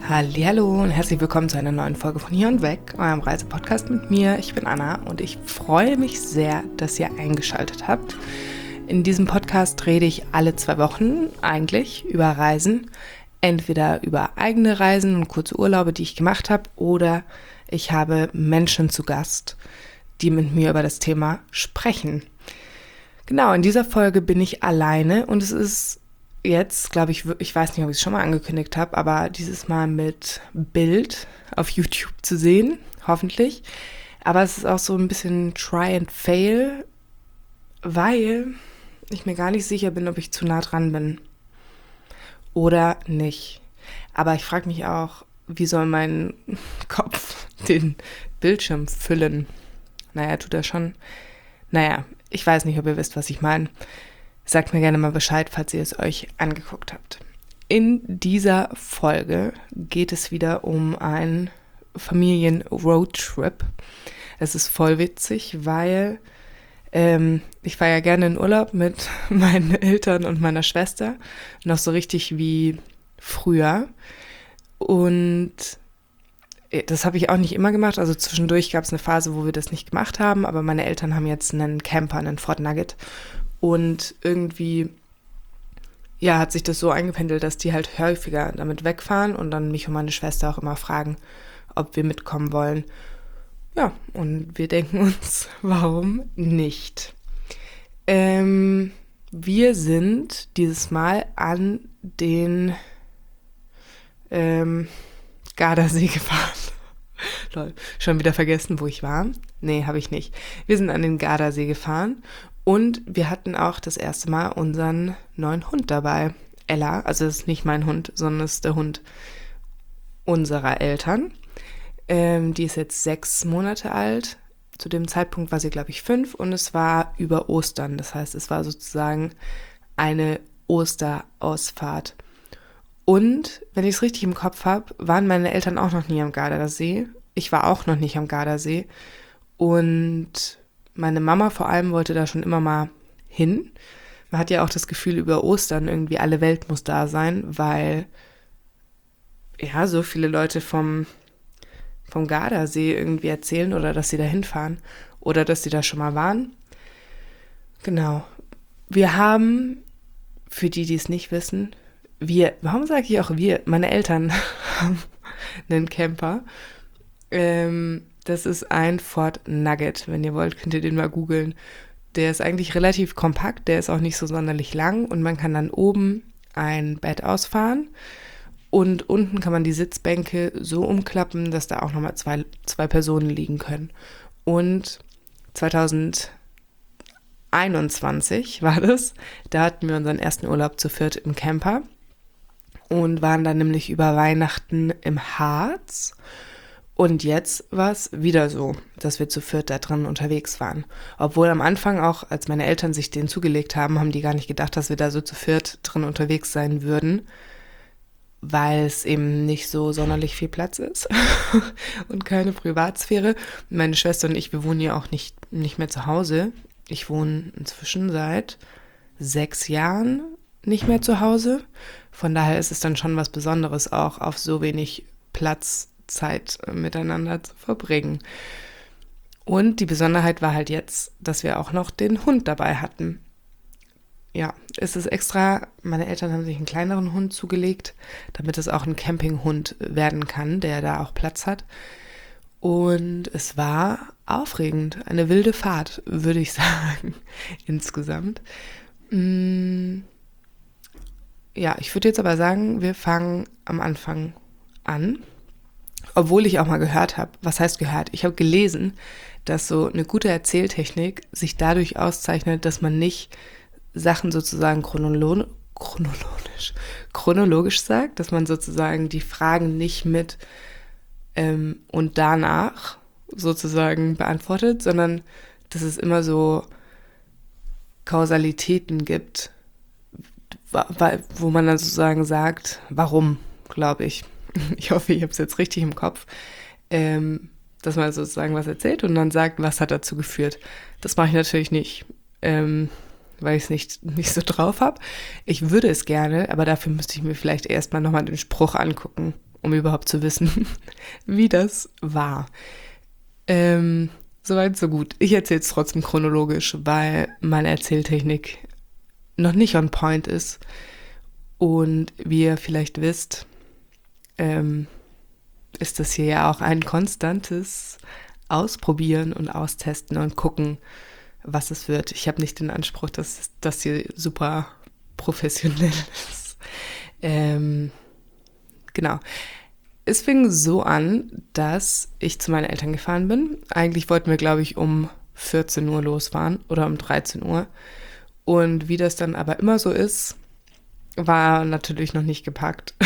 Hallihallo und herzlich willkommen zu einer neuen Folge von Hier und Weg, eurem Reisepodcast mit mir. Ich bin Anna und ich freue mich sehr, dass ihr eingeschaltet habt. In diesem Podcast rede ich alle 2 Wochen eigentlich über Reisen. Entweder über eigene Reisen und kurze Urlaube, die ich gemacht habe, oder ich habe Menschen zu Gast, die mit mir über das Thema sprechen. Genau, in dieser Folge bin ich alleine und es ist jetzt, glaube ich, ich weiß nicht, ob ich es schon mal angekündigt habe, aber dieses Mal mit Bild auf YouTube zu sehen, hoffentlich. Aber es ist auch so ein bisschen Try and Fail, weil ich mir gar nicht sicher bin, ob ich zu nah dran bin oder nicht. Aber ich frage mich auch, wie soll mein Kopf den Bildschirm füllen? Naja, tut er schon. Naja, ich weiß nicht, ob ihr wisst, was ich meine. Sagt mir gerne mal Bescheid, falls ihr es euch angeguckt habt. In dieser Folge geht es wieder um einen Familien-Roadtrip. Es ist voll witzig, weil ich fahre ja gerne in Urlaub mit meinen Eltern und meiner Schwester. Noch so richtig wie früher. Und das habe ich auch nicht immer gemacht. Also zwischendurch gab es eine Phase, wo wir das nicht gemacht haben. Aber meine Eltern haben jetzt einen Camper, einen Ford Nugget. Und irgendwie, ja, hat sich das so eingependelt, dass die halt häufiger damit wegfahren und dann mich und meine Schwester auch immer fragen, ob wir mitkommen wollen. Ja, und wir denken uns, warum nicht? Wir sind dieses Mal an den Gardasee gefahren. Lol, schon wieder vergessen, wo ich war? Nee, habe ich nicht. Wir sind an den Gardasee gefahren. Und wir hatten auch das erste Mal unseren neuen Hund dabei. Ella, also das ist nicht mein Hund, sondern das ist der Hund unserer Eltern. Die ist jetzt 6 Monate alt. Zu dem Zeitpunkt war sie, glaube ich, 5 und es war über Ostern. Das heißt, es war sozusagen eine Osterausfahrt. Und, wenn ich es richtig im Kopf habe, waren meine Eltern auch noch nie am Gardasee. Ich war auch noch nicht am Gardasee. Und meine Mama vor allem wollte da schon immer mal hin. Man hat ja auch das Gefühl, über Ostern irgendwie alle Welt muss da sein, weil ja so viele Leute vom Gardasee irgendwie erzählen oder dass sie da hinfahren oder dass sie da schon mal waren. Genau. Wir haben, für die, die es nicht wissen, warum sage ich auch wir? Meine Eltern haben einen Camper. Das ist ein Ford Nugget. Wenn ihr wollt, könnt ihr den mal googeln. Der ist eigentlich relativ kompakt, der ist auch nicht so sonderlich lang und man kann dann oben ein Bett ausfahren und unten kann man die Sitzbänke so umklappen, dass da auch nochmal zwei Personen liegen können. Und 2021 war das, da hatten wir unseren ersten Urlaub zu viert im Camper und waren dann nämlich über Weihnachten im Harz. Und jetzt war es wieder so, dass wir zu viert da drin unterwegs waren. Obwohl am Anfang auch, als meine Eltern sich den zugelegt haben, haben die gar nicht gedacht, dass wir da so zu viert drin unterwegs sein würden, weil es eben nicht so sonderlich viel Platz ist und keine Privatsphäre. Meine Schwester und ich, wir wohnen ja auch nicht mehr zu Hause. Ich wohne inzwischen seit 6 Jahren nicht mehr zu Hause. Von daher ist es dann schon was Besonderes, auch auf so wenig Platz Zeit miteinander zu verbringen. Und die Besonderheit war halt jetzt, dass wir auch noch den Hund dabei hatten. Ja, es ist extra, meine Eltern haben sich einen kleineren Hund zugelegt, damit es auch ein Campinghund werden kann, der da auch Platz hat. Und es war aufregend, eine wilde Fahrt, würde ich sagen, insgesamt. Ja, ich würde jetzt aber sagen, wir fangen am Anfang an. Obwohl ich auch mal gehört habe, was heißt gehört? Ich habe gelesen, dass so eine gute Erzähltechnik sich dadurch auszeichnet, dass man nicht Sachen sozusagen chronologisch sagt, dass man sozusagen die Fragen nicht mit und danach sozusagen beantwortet, sondern dass es immer so Kausalitäten gibt, wo man dann sozusagen sagt, warum, glaube ich. Ich hoffe, ich habe es jetzt richtig im Kopf, dass man sozusagen was erzählt und dann sagt, was hat dazu geführt. Das mache ich natürlich nicht, weil ich es nicht so drauf habe. Ich würde es gerne, aber dafür müsste ich mir vielleicht erstmal nochmal den Spruch angucken um überhaupt zu wissen, wie das war. Soweit, so gut. Ich erzähle es trotzdem chronologisch, weil meine Erzähltechnik noch nicht on point ist. Und wie ihr vielleicht wisst, ist das hier ja auch ein konstantes Ausprobieren und Austesten und gucken, was es wird. Ich habe nicht den Anspruch, dass das hier super professionell ist. Genau. Es fing so an, dass ich zu meinen Eltern gefahren bin. Eigentlich wollten wir, glaube ich, um 14 Uhr losfahren oder um 13 Uhr. Und wie das dann aber immer so ist, war natürlich noch nicht gepackt.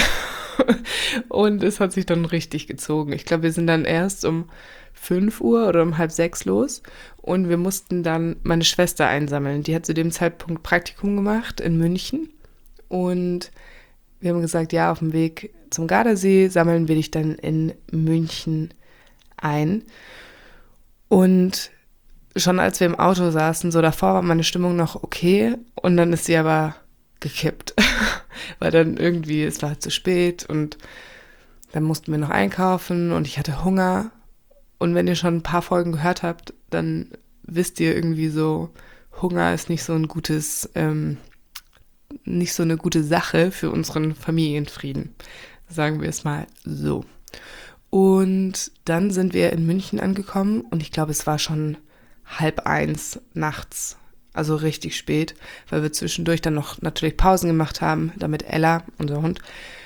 Und es hat sich dann richtig gezogen. Ich glaube, wir sind dann erst um 5 Uhr oder um 5:30 los und wir mussten dann meine Schwester einsammeln. Die hat zu dem Zeitpunkt Praktikum gemacht in München und wir haben gesagt, ja, auf dem Weg zum Gardasee sammeln wir dich dann in München ein. Und schon als wir im Auto saßen, so davor war meine Stimmung noch okay und dann ist sie aber gekippt, weil dann irgendwie, es war zu spät und dann mussten wir noch einkaufen und ich hatte Hunger. Und wenn ihr schon ein paar Folgen gehört habt, dann wisst ihr irgendwie so, Hunger ist nicht so ein gutes, nicht so eine gute Sache für unseren Familienfrieden. Sagen wir es mal so. Und dann sind wir in München angekommen und ich glaube, es war schon 12:30 nachts, also richtig spät, weil wir zwischendurch dann noch natürlich Pausen gemacht haben, damit Ella, unser Hund,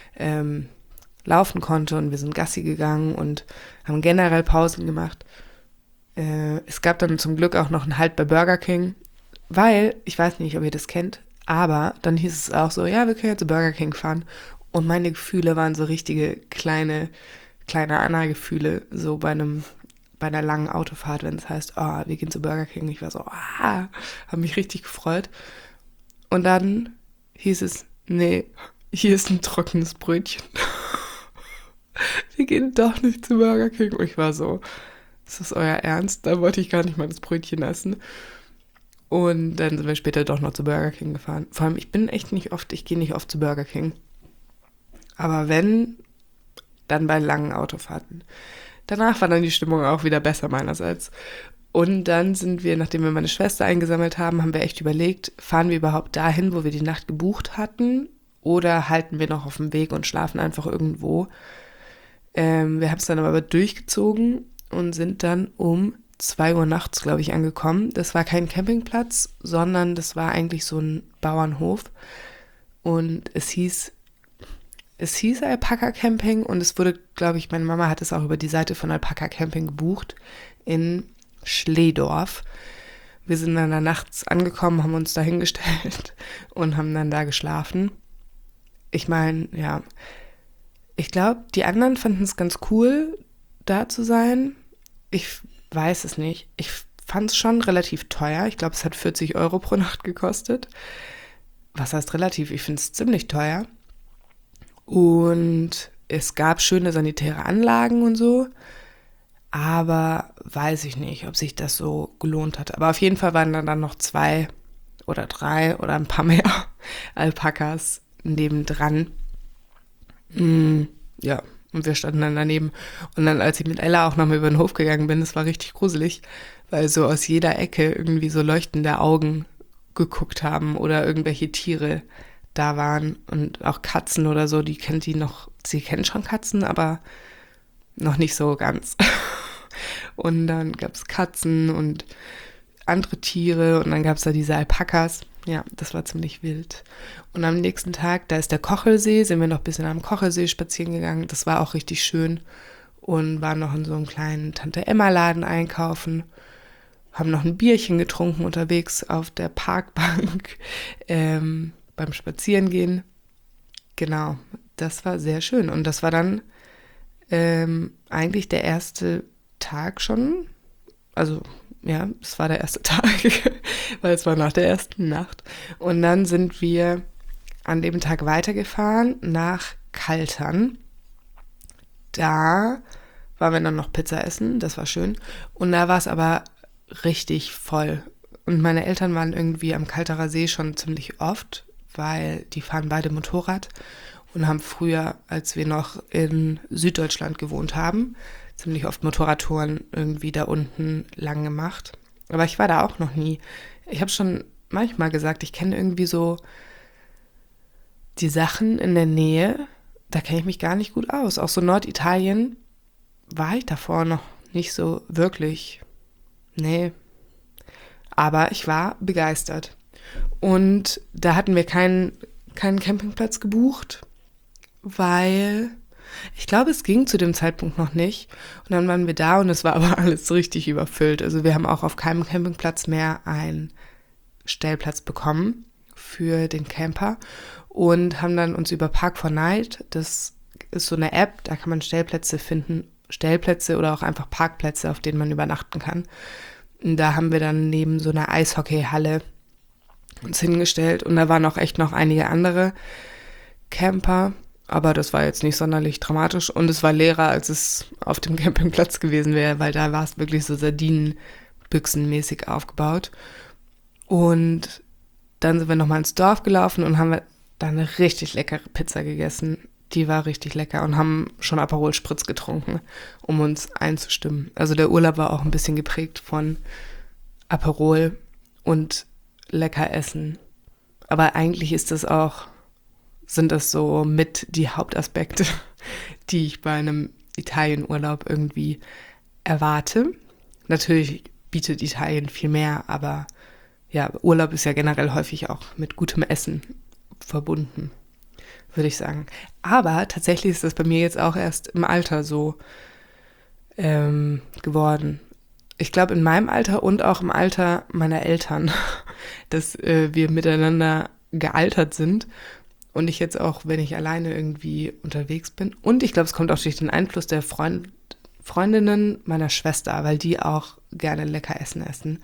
laufen konnte und wir sind Gassi gegangen und haben generell Pausen gemacht. Es gab dann zum Glück auch noch einen Halt bei Burger King, weil, ich weiß nicht, ob ihr das kennt, aber dann hieß es auch so, ja, wir können jetzt zu Burger King fahren und meine Gefühle waren so richtige kleine Anna-Gefühle, so bei einer langen Autofahrt, wenn es heißt, oh, wir gehen zu Burger King. Ich war so, habe mich richtig gefreut. Und dann hieß es, nee, hier ist ein trockenes Brötchen. Wir gehen doch nicht zu Burger King. Und ich war so, ist das euer Ernst? Da wollte ich gar nicht mal das Brötchen essen. Und dann sind wir später doch noch zu Burger King gefahren. Vor allem, ich gehe nicht oft zu Burger King. Aber wenn, dann bei langen Autofahrten. Danach war dann die Stimmung auch wieder besser meinerseits. Und dann sind wir, nachdem wir meine Schwester eingesammelt haben, haben wir echt überlegt, fahren wir überhaupt dahin, wo wir die Nacht gebucht hatten, oder halten wir noch auf dem Weg und schlafen einfach irgendwo. Wir haben es dann aber durchgezogen und sind dann um 2 Uhr nachts, glaube ich, angekommen. Das war kein Campingplatz, sondern das war eigentlich so ein Bauernhof. Und es hieß Alpaka Camping und es wurde, glaube ich, meine Mama hat es auch über die Seite von Alpaka Camping gebucht in Schlehdorf. Wir sind dann da nachts angekommen, haben uns da hingestellt und haben dann da geschlafen. Ich meine, ja, ich glaube, die anderen fanden es ganz cool, da zu sein. Ich weiß es nicht. Ich fand es schon relativ teuer. Ich glaube, es hat 40 Euro pro Nacht gekostet. Was heißt relativ? Ich finde es ziemlich teuer. Und es gab schöne sanitäre Anlagen und so, aber weiß ich nicht, ob sich das so gelohnt hat. Aber auf jeden Fall waren dann noch 2 oder 3 oder ein paar mehr Alpakas nebendran. Ja, und wir standen dann daneben. Und dann, als ich mit Ella auch nochmal über den Hof gegangen bin, das war richtig gruselig, weil so aus jeder Ecke irgendwie so leuchtende Augen geguckt haben oder irgendwelche Tiere da waren und auch Katzen oder so, sie kennen schon Katzen, aber noch nicht so ganz. Und dann gab es Katzen und andere Tiere und dann gab es da diese Alpakas. Ja, das war ziemlich wild. Und am nächsten Tag, da ist der Kochelsee, sind wir noch ein bisschen am Kochelsee spazieren gegangen. Das war auch richtig schön und waren noch in so einem kleinen Tante-Emma-Laden einkaufen. Haben noch ein Bierchen getrunken unterwegs auf der Parkbank beim Spazierengehen. Genau, das war sehr schön. Und das war dann eigentlich der erste Tag schon. Also ja, es war der erste Tag, weil es war nach der ersten Nacht. Und dann sind wir an dem Tag weitergefahren nach Kaltern. Da waren wir dann noch Pizza essen, das war schön. Und da war es aber richtig voll. Und meine Eltern waren irgendwie am Kalterer See schon ziemlich oft, weil die fahren beide Motorrad. und haben früher, als wir noch in Süddeutschland gewohnt haben, ziemlich oft Motorradtouren irgendwie da unten lang gemacht. Aber ich war da auch noch nie. Ich habe schon manchmal gesagt, ich kenne irgendwie so die Sachen in der Nähe, da kenne ich mich gar nicht gut aus. Auch so Norditalien war ich davor noch nicht so wirklich. Nee. Aber ich war begeistert. Und da hatten wir keinen Campingplatz gebucht, weil ich glaube, es ging zu dem Zeitpunkt noch nicht. Und dann waren wir da und es war aber alles richtig überfüllt. Also wir haben auch auf keinem Campingplatz mehr einen Stellplatz bekommen für den Camper und haben dann uns über Park4Night, das ist so eine App, da kann man Stellplätze finden, Stellplätze oder auch einfach Parkplätze, auf denen man übernachten kann. Und da haben wir dann neben so einer Eishockeyhalle uns hingestellt und da waren auch echt noch einige andere Camper, aber das war jetzt nicht sonderlich dramatisch und es war leerer, als es auf dem Campingplatz gewesen wäre, weil da war es wirklich so Sardinenbüchsenmäßig aufgebaut. Und dann sind wir nochmal ins Dorf gelaufen und haben da eine richtig leckere Pizza gegessen. Die war richtig lecker und haben schon Aperol Spritz getrunken, um uns einzustimmen. Also der Urlaub war auch ein bisschen geprägt von Aperol und lecker essen. Aber eigentlich sind das so mit die Hauptaspekte, die ich bei einem Italienurlaub irgendwie erwarte. Natürlich bietet Italien viel mehr, aber ja, Urlaub ist ja generell häufig auch mit gutem Essen verbunden, würde ich sagen. Aber tatsächlich ist das bei mir jetzt auch erst im Alter so geworden. Ich glaube, in meinem Alter und auch im Alter meiner Eltern, dass wir miteinander gealtert sind und ich jetzt auch, wenn ich alleine irgendwie unterwegs bin. Und ich glaube, es kommt auch durch den Einfluss der Freundinnen meiner Schwester, weil die auch gerne lecker essen.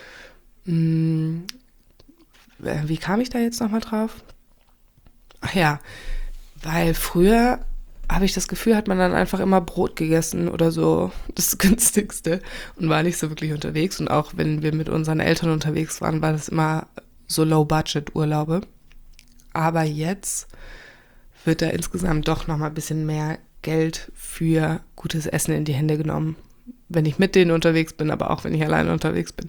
Wie kam ich da jetzt nochmal drauf? Ach ja, weil früher habe ich das Gefühl, hat man dann einfach immer Brot gegessen oder so, das günstigste und war nicht so wirklich unterwegs. Und auch wenn wir mit unseren Eltern unterwegs waren, war das immer so Low-Budget-Urlaube. Aber jetzt wird da insgesamt doch nochmal ein bisschen mehr Geld für gutes Essen in die Hände genommen. Wenn ich mit denen unterwegs bin, aber auch wenn ich alleine unterwegs bin.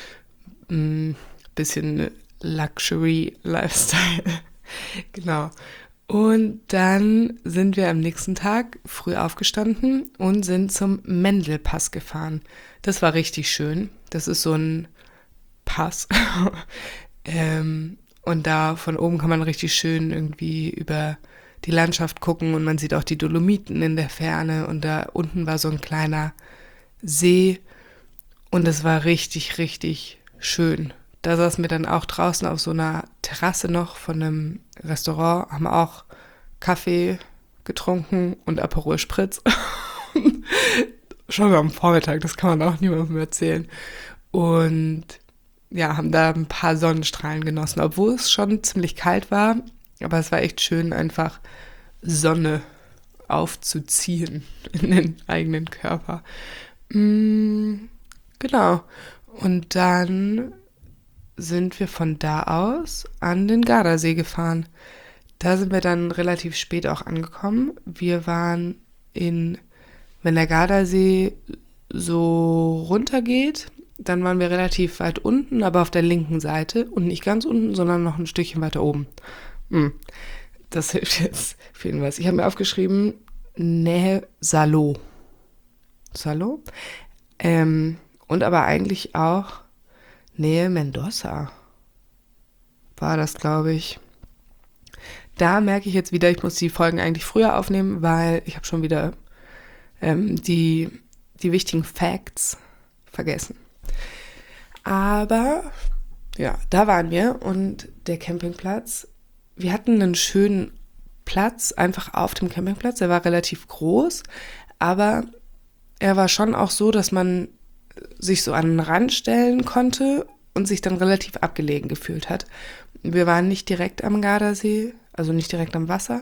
Bisschen Luxury-Lifestyle. Genau. Und dann sind wir am nächsten Tag früh aufgestanden und sind zum Mendelpass gefahren. Das war richtig schön. Das ist so ein Pass. Und da von oben kann man richtig schön irgendwie über die Landschaft gucken und man sieht auch die Dolomiten in der Ferne und da unten war so ein kleiner See und es war richtig, richtig schön. Da saßen wir dann auch draußen auf so einer Terrasse noch von einem Restaurant, haben auch Kaffee getrunken und Aperol Spritz. Schon am Vormittag, das kann man auch niemandem erzählen. Und ja, haben da ein paar Sonnenstrahlen genossen, obwohl es schon ziemlich kalt war. Aber es war echt schön, einfach Sonne aufzuziehen in den eigenen Körper. Genau. Und dann sind wir von da aus an den Gardasee gefahren. Da sind wir dann relativ spät auch angekommen. Wir waren wenn der Gardasee so runtergeht, dann waren wir relativ weit unten, aber auf der linken Seite und nicht ganz unten, sondern noch ein Stückchen weiter oben. Das hilft jetzt für irgendwas. Ich habe mir aufgeschrieben, Nähe Salò. Salò? Und aber eigentlich auch Nähe Mendoza war das, glaube ich. Da merke ich jetzt wieder, ich muss die Folgen eigentlich früher aufnehmen, weil ich habe schon wieder die wichtigen Facts vergessen. Aber ja, da waren wir und der Campingplatz, wir hatten einen schönen Platz einfach auf dem Campingplatz. Er war relativ groß, aber er war schon auch so, dass man sich so an den Rand stellen konnte und sich dann relativ abgelegen gefühlt hat. Wir waren nicht direkt am Gardasee, also nicht direkt am Wasser,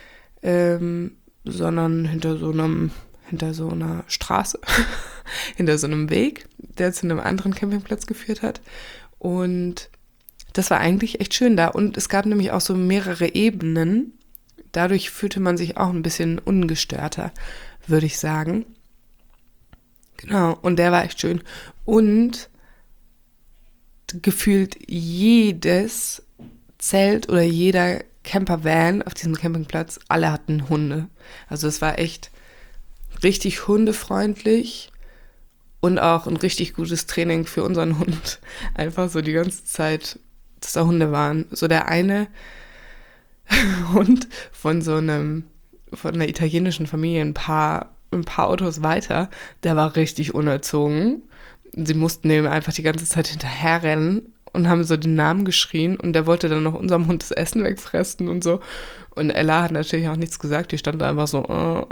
sondern hinter so einer Straße, hinter so einem Weg, der zu einem anderen Campingplatz geführt hat. Und das war eigentlich echt schön da. Und es gab nämlich auch so mehrere Ebenen, dadurch fühlte man sich auch ein bisschen ungestörter, würde ich sagen. Genau, und der war echt schön. Und gefühlt jedes Zelt oder jeder Campervan auf diesem Campingplatz, alle hatten Hunde. Also es war echt richtig hundefreundlich und auch ein richtig gutes Training für unseren Hund. Einfach so die ganze Zeit, dass da Hunde waren. So der eine Hund von von einer italienischen Familie, ein paar Autos weiter, der war richtig unerzogen. Sie mussten dem einfach die ganze Zeit hinterherrennen und haben so den Namen geschrien und der wollte dann noch unserem Hund das Essen wegfressen und so. Und Ella hat natürlich auch nichts gesagt, die stand da einfach so.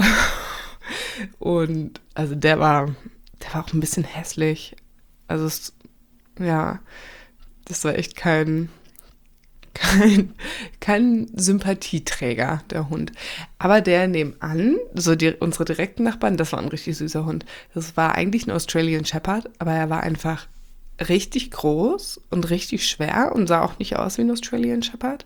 Und also der war auch ein bisschen hässlich. Also ja, das war echt kein Sympathieträger, der Hund. Aber der nebenan, so unsere direkten Nachbarn, das war ein richtig süßer Hund. Das war eigentlich ein Australian Shepherd, aber er war einfach richtig groß und richtig schwer und sah auch nicht aus wie ein Australian Shepherd.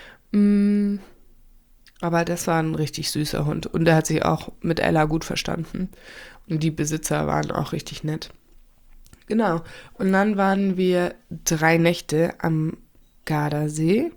Aber das war ein richtig süßer Hund und der hat sich auch mit Ella gut verstanden. Und die Besitzer waren auch richtig nett. Genau. Und dann waren wir 3 Nächte am Gardasee.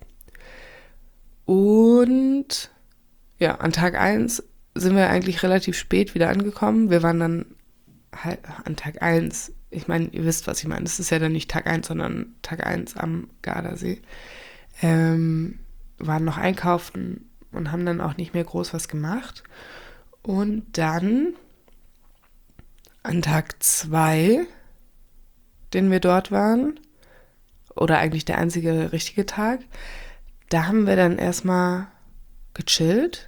Und ja, an Tag 1 sind wir eigentlich relativ spät wieder angekommen. Wir waren dann halt an Tag 1, ich meine, ihr wisst, was ich meine. Das ist ja dann nicht Tag 1, sondern Tag 1 am Gardasee. Waren noch einkaufen und haben dann auch nicht mehr groß was gemacht. Und dann an Tag 2, den wir dort waren, oder eigentlich der einzige richtige Tag, da haben wir dann erstmal gechillt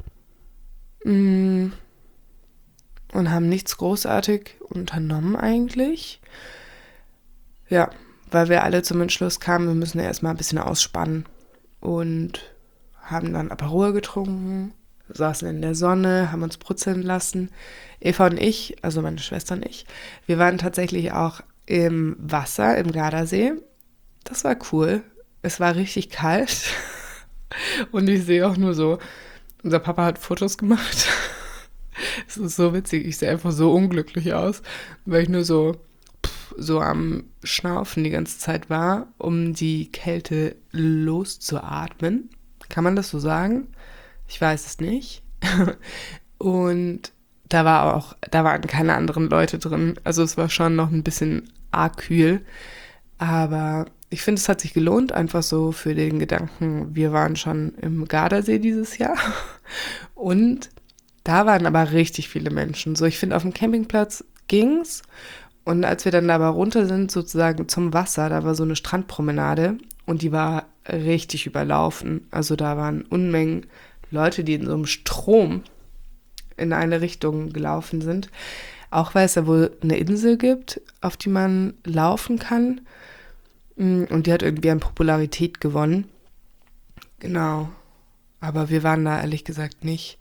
und haben nichts großartig unternommen eigentlich. Ja, weil wir alle zum Entschluss kamen, wir müssen ja erstmal ein bisschen ausspannen und haben dann Aperol getrunken, saßen in der Sonne, haben uns brutzeln lassen. Eva und ich, also meine Schwester und ich, wir waren tatsächlich auch im Wasser, im Gardasee. Das war cool. Es war richtig kalt. Und ich sehe auch nur so, unser Papa hat Fotos gemacht. Es ist so witzig, ich sehe einfach so unglücklich aus, weil ich nur so am Schnaufen die ganze Zeit war, um die Kälte loszuatmen. Kann man das so sagen? Ich weiß es nicht. Und da waren keine anderen Leute drin. Also es war schon noch ein bisschen arg kühl. Aber ich finde, es hat sich gelohnt, einfach so für den Gedanken, wir waren schon im Gardasee dieses Jahr. Und da waren aber richtig viele Menschen. So, ich finde, auf dem Campingplatz ging's. Und als wir dann da aber runter sind, sozusagen zum Wasser, da war so eine Strandpromenade und die war richtig überlaufen. Also da waren Unmengen Leute, die in so einem Strom in eine Richtung gelaufen sind. Auch weil es da wohl eine Insel gibt, auf die man laufen kann. Und die hat irgendwie an Popularität gewonnen. Genau. Aber wir waren da ehrlich gesagt nicht.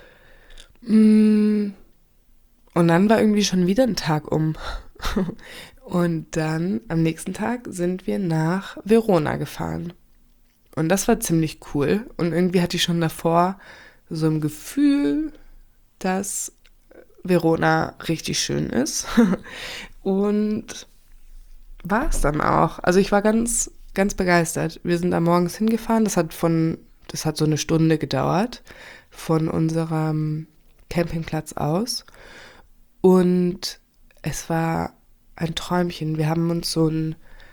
Und dann war irgendwie schon wieder ein Tag um. Und dann am nächsten Tag sind wir nach Verona gefahren. Und das war ziemlich cool. Und irgendwie hatte ich schon davor so ein Gefühl, dass Verona richtig schön ist. Und war es dann auch. Also ich war ganz, ganz begeistert. Wir sind da morgens hingefahren. Das hat so eine Stunde gedauert von unserem Campingplatz aus. Und es war ein Träumchen. Wir haben uns so einen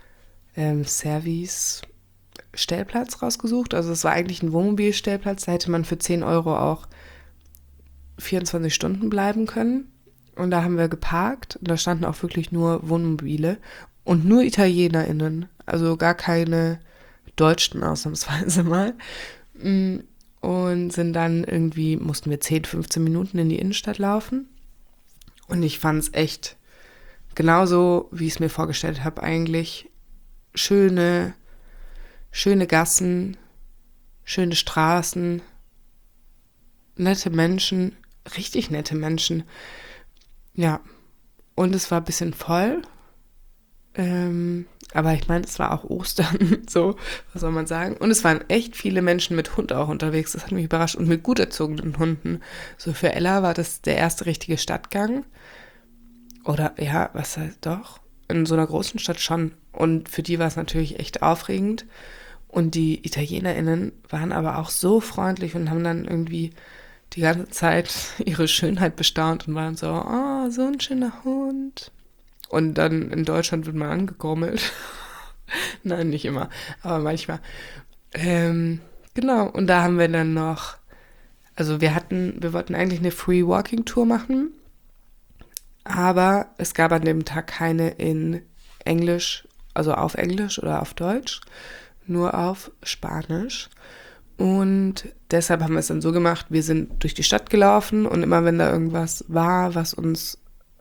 Service-Stellplatz rausgesucht. Also es war eigentlich ein Wohnmobilstellplatz. Da hätte man für 10 Euro auch 24 Stunden bleiben können. Und da haben wir geparkt. Und da standen auch wirklich nur Wohnmobile. Und nur ItalienerInnen. Also gar keine Deutschen ausnahmsweise mal. Und sind dann mussten wir 10, 15 Minuten in die Innenstadt laufen. Und ich fand es echt genauso, wie ich es mir vorgestellt habe, eigentlich. Schöne Gassen, schöne Straßen, nette Menschen, richtig nette Menschen. Ja, und es war ein bisschen voll. Aber ich meine, es war auch Ostern, so, was soll man sagen? Und es waren echt viele Menschen mit Hund auch unterwegs. Das hat mich überrascht. Und mit gut erzogenen Hunden. So für Ella war das der erste richtige Stadtgang. Oder ja, was heißt doch? In so einer großen Stadt schon. Und für die war es natürlich echt aufregend. Und die ItalienerInnen waren aber auch so freundlich und haben dann irgendwie die ganze Zeit ihre Schönheit bestaunt und waren so, oh, so ein schöner Hund. Und dann in Deutschland wird man angegrummelt. Nein, nicht immer, aber manchmal. Genau, und da haben wir dann noch, also wir wollten eigentlich eine Free Walking Tour machen, aber es gab an dem Tag keine in Englisch, also auf Englisch oder auf Deutsch, nur auf Spanisch. Und deshalb haben wir es dann so gemacht, wir sind durch die Stadt gelaufen und immer wenn da irgendwas war, was uns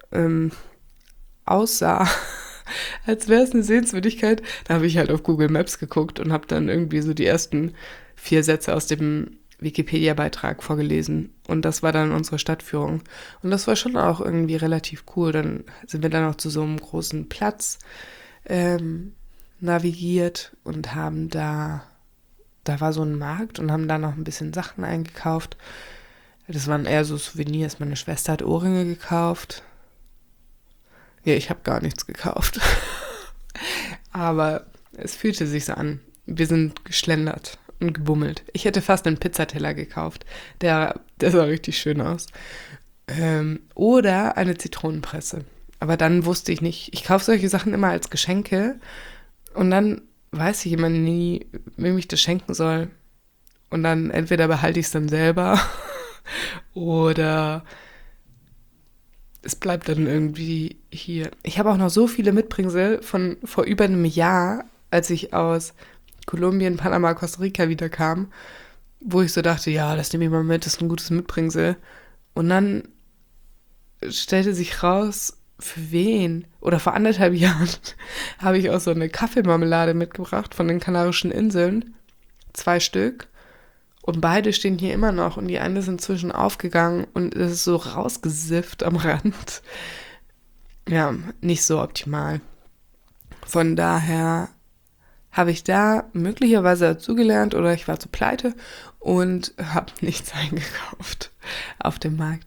aussah, als wäre es eine Sehenswürdigkeit, da habe ich halt auf Google Maps geguckt und habe dann irgendwie so die ersten 4 Sätze aus dem Wikipedia-Beitrag vorgelesen. Und das war dann unsere Stadtführung. Und das war schon auch irgendwie relativ cool. Dann sind wir dann auch zu so einem großen Platz navigiert und haben da war so ein Markt und haben da noch ein bisschen Sachen eingekauft. Das waren eher so Souvenirs. Meine Schwester hat Ohrringe gekauft. Ja, ich habe gar nichts gekauft. Aber es fühlte sich so an. Wir sind geschlendert und gebummelt. Ich hätte fast einen Pizzateller gekauft. Der sah richtig schön aus. Oder eine Zitronenpresse. Aber dann wusste ich nicht. Ich kaufe solche Sachen immer als Geschenke. Und dann weiß ich immer nie, wem ich das schenken soll. Und dann entweder behalte ich es dann selber oder es bleibt dann irgendwie hier. Ich habe auch noch so viele Mitbringsel von vor über einem Jahr, als ich aus Kolumbien, Panama, Costa Rica wiederkam, wo ich so dachte, ja, das nehme ich mal mit, das ist ein gutes Mitbringsel. Und dann stellte sich raus, für wen? Oder vor 1,5 Jahren habe ich auch so eine Kaffeemarmelade mitgebracht von den Kanarischen Inseln. 2 Stück. Und beide stehen hier immer noch und die eine ist inzwischen aufgegangen und es ist so rausgesifft am Rand. Ja, nicht so optimal. Von daher habe ich da möglicherweise dazugelernt oder ich war zu pleite und habe nichts eingekauft auf dem Markt.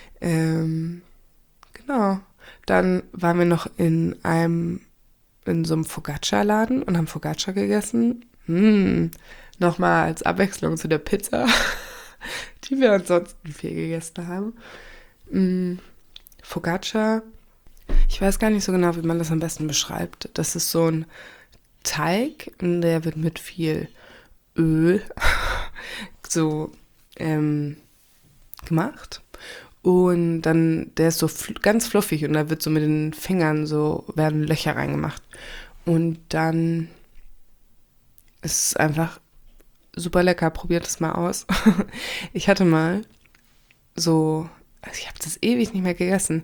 Genau. Dann waren wir noch in so einem Focaccia-Laden und haben Focaccia gegessen. Nochmal als Abwechslung zu der Pizza, die wir ansonsten viel gegessen haben. Focaccia, ich weiß gar nicht so genau, wie man das am besten beschreibt. Das ist so ein Teig, und der wird mit viel Öl so gemacht. Und dann, der ist so ganz fluffig und da wird so mit den Fingern werden Löcher reingemacht. Und dann ist es einfach super lecker, probiert es mal aus. Ich hatte mal also ich habe das ewig nicht mehr gegessen.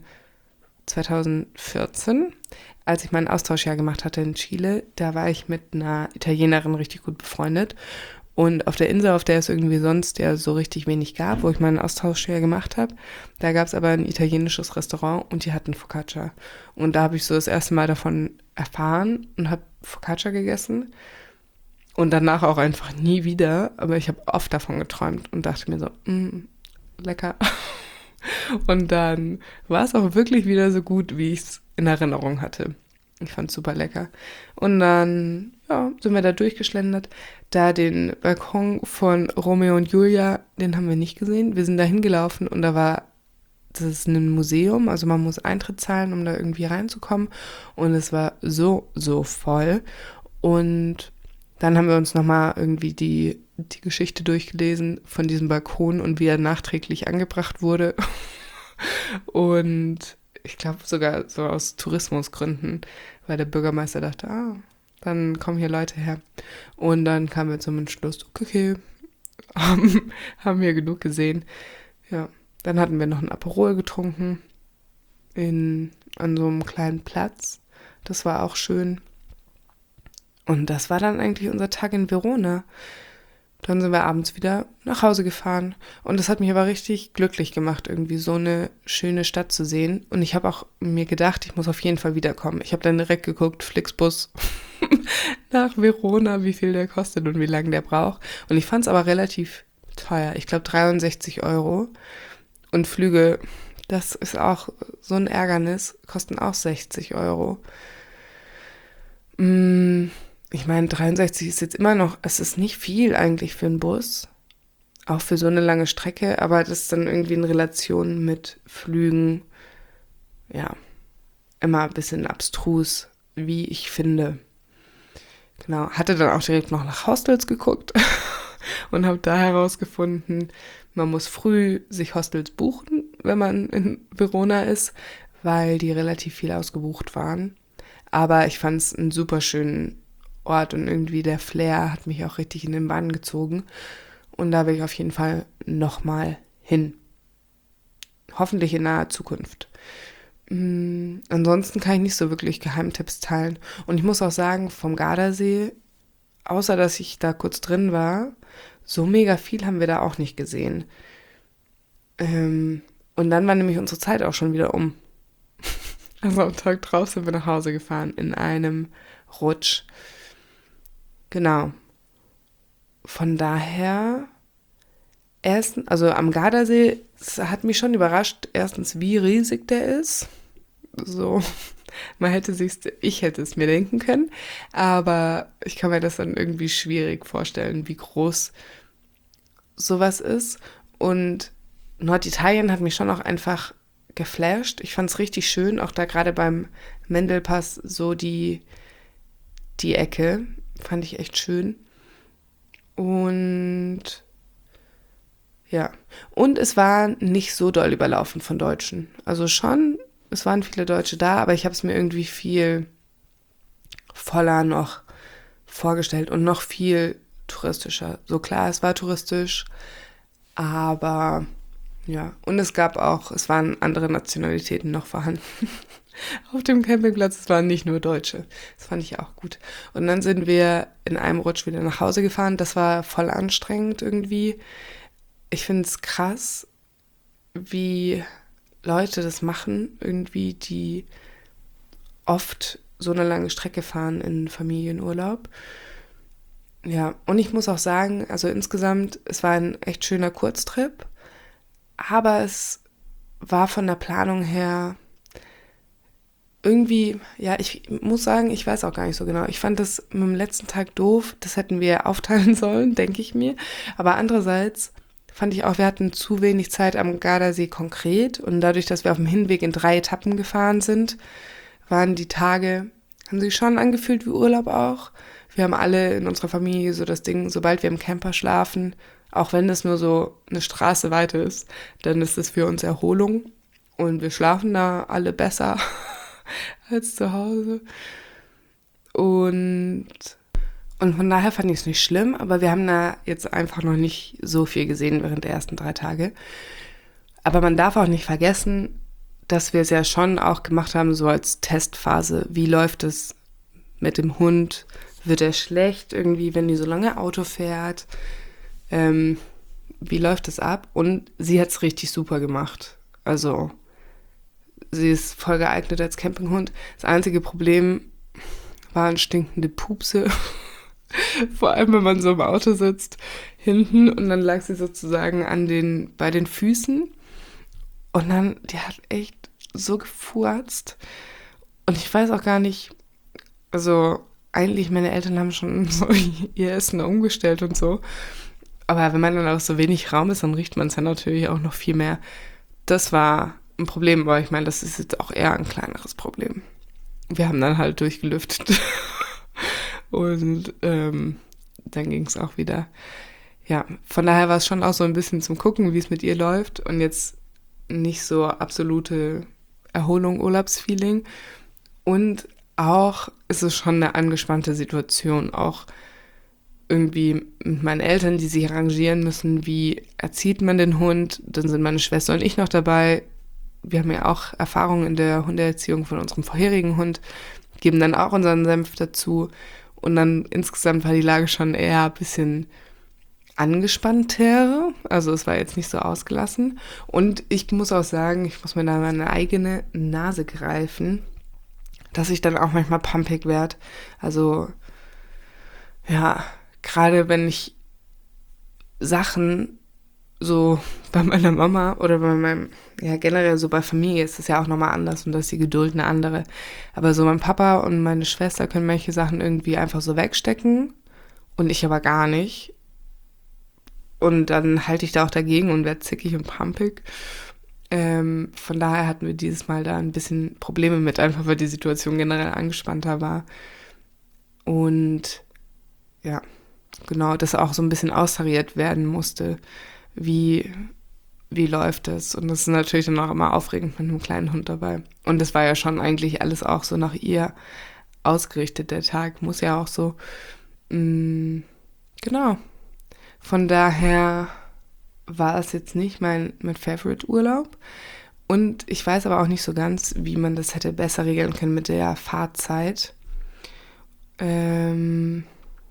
2014, als ich meinen Austauschjahr gemacht hatte in Chile, da war ich mit einer Italienerin richtig gut befreundet. Und auf der Insel, auf der es irgendwie sonst ja so richtig wenig gab, wo ich meinen Austauschjahr gemacht habe, da gab es aber ein italienisches Restaurant und die hatten Focaccia. Und da habe ich so das erste Mal davon erfahren und habe Focaccia gegessen. Und danach auch einfach nie wieder, aber ich habe oft davon geträumt und dachte mir so, lecker. Und dann war es auch wirklich wieder so gut, wie ich es in Erinnerung hatte. Ich fand es super lecker. Und dann sind wir da durchgeschlendert. Da den Balkon von Romeo und Julia, den haben wir nicht gesehen. Wir sind da hingelaufen und das ist ein Museum, also man muss Eintritt zahlen, um da irgendwie reinzukommen. Und es war so, so voll. Und dann haben wir uns nochmal irgendwie die Geschichte durchgelesen von diesem Balkon und wie er nachträglich angebracht wurde. Und ich glaube sogar so aus Tourismusgründen, weil der Bürgermeister dachte, dann kommen hier Leute her. Und dann kamen wir zum Entschluss, okay, haben wir genug gesehen. Ja, dann hatten wir noch ein Aperol getrunken an so einem kleinen Platz. Das war auch schön. Und das war dann eigentlich unser Tag in Verona. dann sind wir abends wieder nach Hause gefahren. Und das hat mich aber richtig glücklich gemacht, irgendwie so eine schöne Stadt zu sehen. Und ich habe auch mir gedacht, ich muss auf jeden Fall wiederkommen. Ich habe dann direkt geguckt, Flixbus nach Verona, wie viel der kostet und wie lange der braucht. Und ich fand es aber relativ teuer. Ich glaube 63 Euro. Und Flüge, das ist auch so ein Ärgernis, kosten auch 60 Euro. Ich meine, 63 ist jetzt immer noch, es ist nicht viel eigentlich für einen Bus, auch für so eine lange Strecke, aber das ist dann irgendwie in Relation mit Flügen, ja, immer ein bisschen abstrus, wie ich finde. Genau, hatte dann auch direkt noch nach Hostels geguckt und habe da herausgefunden, man muss früh sich Hostels buchen, wenn man in Verona ist, weil die relativ viel ausgebucht waren. Aber ich fand es einen super schönen Ort und irgendwie der Flair hat mich auch richtig in den Bann gezogen. Und da will ich auf jeden Fall nochmal hin. Hoffentlich in naher Zukunft. Ansonsten kann ich nicht so wirklich Geheimtipps teilen. Und ich muss auch sagen, vom Gardasee, außer dass ich da kurz drin war, so mega viel haben wir da auch nicht gesehen. Und dann war nämlich unsere Zeit auch schon wieder um. Also am Tag drauf sind wir nach Hause gefahren in einem Rutsch. Genau. Von daher, also am Gardasee, es hat mich schon überrascht, erstens, wie riesig der ist. So, ich hätte es mir denken können, aber ich kann mir das dann irgendwie schwierig vorstellen, wie groß sowas ist. Und Norditalien hat mich schon auch einfach geflasht. Ich fand es richtig schön, auch da gerade beim Mendelpass so die Ecke, fand ich echt schön. Und ja, und es war nicht so doll überlaufen von Deutschen. Also schon, es waren viele Deutsche da, aber ich habe es mir irgendwie viel voller noch vorgestellt und noch viel touristischer. So klar, es war touristisch, aber ja, und es waren andere Nationalitäten noch vorhanden. Auf dem Campingplatz, es waren nicht nur Deutsche. Das fand ich auch gut. Und dann sind wir in einem Rutsch wieder nach Hause gefahren. Das war voll anstrengend irgendwie. Ich finde es krass, wie Leute das machen, irgendwie, die oft so eine lange Strecke fahren in Familienurlaub. Ja, und ich muss auch sagen, also insgesamt, es war ein echt schöner Kurztrip, aber es war von der Planung her irgendwie, ja, ich muss sagen, ich weiß auch gar nicht so genau. Ich fand das mit dem letzten Tag doof, das hätten wir aufteilen sollen, denke ich mir. Aber andererseits fand ich auch, wir hatten zu wenig Zeit am Gardasee konkret und dadurch, dass wir auf dem Hinweg in 3 Etappen gefahren sind, waren die Tage, haben sich schon angefühlt wie Urlaub auch. Wir haben alle in unserer Familie so das Ding, sobald wir im Camper schlafen, auch wenn das nur so eine Straße weiter ist, dann ist es für uns Erholung und wir schlafen da alle besser als zu Hause. Und von daher fand ich es nicht schlimm, aber wir haben da jetzt einfach noch nicht so viel gesehen während der ersten 3 Tage. Aber man darf auch nicht vergessen, dass wir es ja schon auch gemacht haben, so als Testphase. Wie läuft es mit dem Hund? Wird er schlecht irgendwie, wenn die so lange Auto fährt? Wie läuft es ab? Und sie hat es richtig super gemacht. Also sie ist voll geeignet als Campinghund. Das einzige Problem waren stinkende Pupse. Vor allem, wenn man so im Auto sitzt, hinten. Und dann lag sie sozusagen bei den Füßen. Und dann, die hat echt so gefurzt. Und ich weiß auch gar nicht, also eigentlich, meine Eltern haben schon so ihr Essen umgestellt und so. Aber wenn man dann auch so wenig Raum ist, dann riecht man es ja natürlich auch noch viel mehr. Das war ein Problem, aber ich meine, das ist jetzt auch eher ein kleineres Problem. Wir haben dann halt durchgelüftet. Und dann ging es auch wieder. Ja, von daher war es schon auch so ein bisschen zum Gucken, wie es mit ihr läuft. Und jetzt nicht so absolute Erholung, Urlaubsfeeling. Und auch ist es schon eine angespannte Situation. Auch irgendwie mit meinen Eltern, die sich arrangieren müssen, wie erzieht man den Hund. Dann sind meine Schwester und ich noch dabei. Wir haben ja auch Erfahrung in der Hundeerziehung von unserem vorherigen Hund, geben dann auch unseren Senf dazu. Und dann insgesamt war die Lage schon eher ein bisschen angespannter. Also es war jetzt nicht so ausgelassen. Und ich muss auch sagen, ich muss mir da meine eigene Nase greifen, dass ich dann auch manchmal pumpig werde. Also ja, gerade wenn ich Sachen so bei meiner Mama oder bei meinem, ja generell so bei Familie ist das ja auch nochmal anders und da ist die Geduld eine andere. Aber so mein Papa und meine Schwester können manche Sachen irgendwie einfach so wegstecken und ich aber gar nicht. Und dann halte ich da auch dagegen und werde zickig und pumpig. Von daher hatten wir dieses Mal da ein bisschen Probleme mit, einfach weil die Situation generell angespannter war. Und ja, genau, das auch so ein bisschen austariert werden musste. Wie läuft das? Und das ist natürlich dann auch immer aufregend mit einem kleinen Hund dabei. Und das war ja schon eigentlich alles auch so nach ihr ausgerichtet. Der Tag muss ja auch so. Genau. Von daher war es jetzt nicht mein Favorite-Urlaub. Und ich weiß aber auch nicht so ganz, wie man das hätte besser regeln können mit der Fahrzeit. Genau,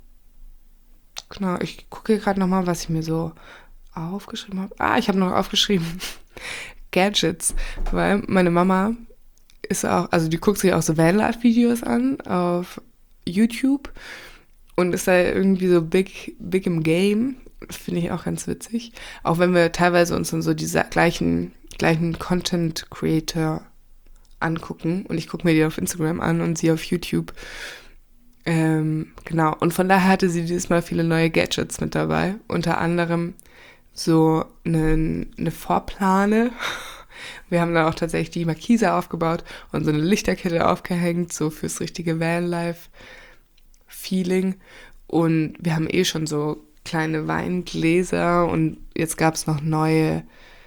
ich gucke gerade nochmal, was ich mir so aufgeschrieben habe. Ich habe noch aufgeschrieben Gadgets, weil meine Mama ist auch, also die guckt sich auch so Vanlife-Videos an auf YouTube und ist da irgendwie so big im Game. Finde ich auch ganz witzig. Auch wenn wir teilweise uns dann so diese gleichen Content-Creator angucken und ich gucke mir die auf Instagram an und sie auf YouTube. Genau, und von daher hatte sie dieses Mal viele neue Gadgets mit dabei. Unter anderem so eine Vorplane. Wir haben dann auch tatsächlich die Markise aufgebaut und so eine Lichterkette aufgehängt, so fürs richtige Vanlife-Feeling. Und wir haben schon so kleine Weingläser und jetzt gab es noch neue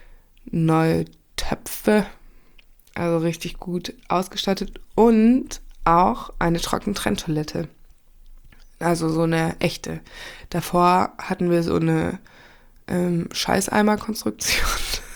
Töpfe. Also richtig gut ausgestattet und auch eine Trockentrenntoilette. Also so eine echte. Davor hatten wir so eine Scheißeimer-Konstruktion.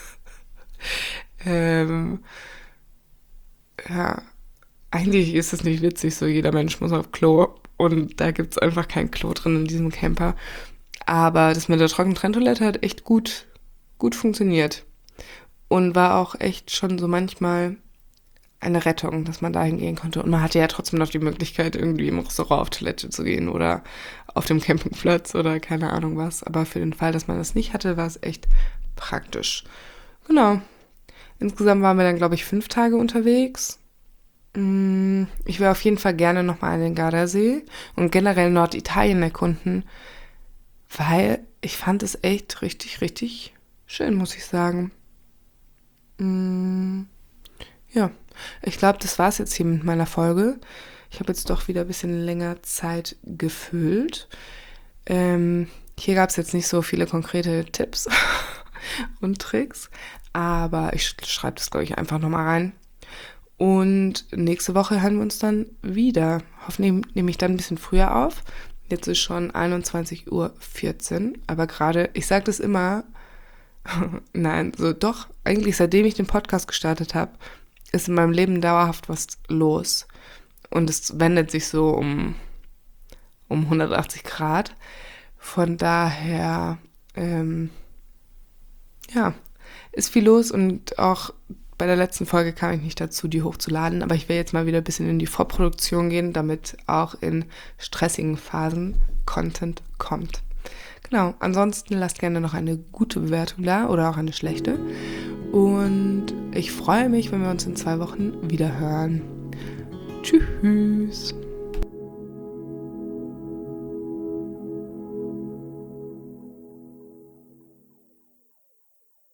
Ja, eigentlich ist es nicht witzig, so jeder Mensch muss auf Klo und da gibt es einfach kein Klo drin in diesem Camper. Aber das mit der Trockentrenntoilette hat echt gut funktioniert und war auch echt schon so manchmal eine Rettung, dass man dahin gehen konnte. Und man hatte ja trotzdem noch die Möglichkeit, irgendwie im Restaurant auf Toilette zu gehen oder auf dem Campingplatz oder keine Ahnung was. Aber für den Fall, dass man das nicht hatte, war es echt praktisch. Genau. Insgesamt waren wir dann, glaube ich, 5 Tage unterwegs. Ich wäre auf jeden Fall gerne nochmal an den Gardasee und generell Norditalien erkunden, weil ich fand es echt richtig, richtig schön, muss ich sagen. Ja, ich glaube, das war es jetzt hier mit meiner Folge. Ich habe jetzt doch wieder ein bisschen länger Zeit gefüllt. Hier gab es jetzt nicht so viele konkrete Tipps und Tricks, aber ich schreibe das, glaube ich, einfach nochmal rein. Und nächste Woche hören wir uns dann wieder. Hoffentlich nehme ich dann ein bisschen früher auf. Jetzt ist schon 21:14 Uhr, aber gerade, ich sage das immer, nein, so doch, eigentlich seitdem ich den Podcast gestartet habe, ist in meinem Leben dauerhaft was los. Und es wendet sich so um 180 Grad. Von daher, ja, ist viel los und auch bei der letzten Folge kam ich nicht dazu, die hochzuladen, aber ich will jetzt mal wieder ein bisschen in die Vorproduktion gehen, damit auch in stressigen Phasen Content kommt. Genau, ansonsten lasst gerne noch eine gute Bewertung da oder auch eine schlechte. Und ich freue mich, wenn wir uns in 2 Wochen wieder hören. Tschüss.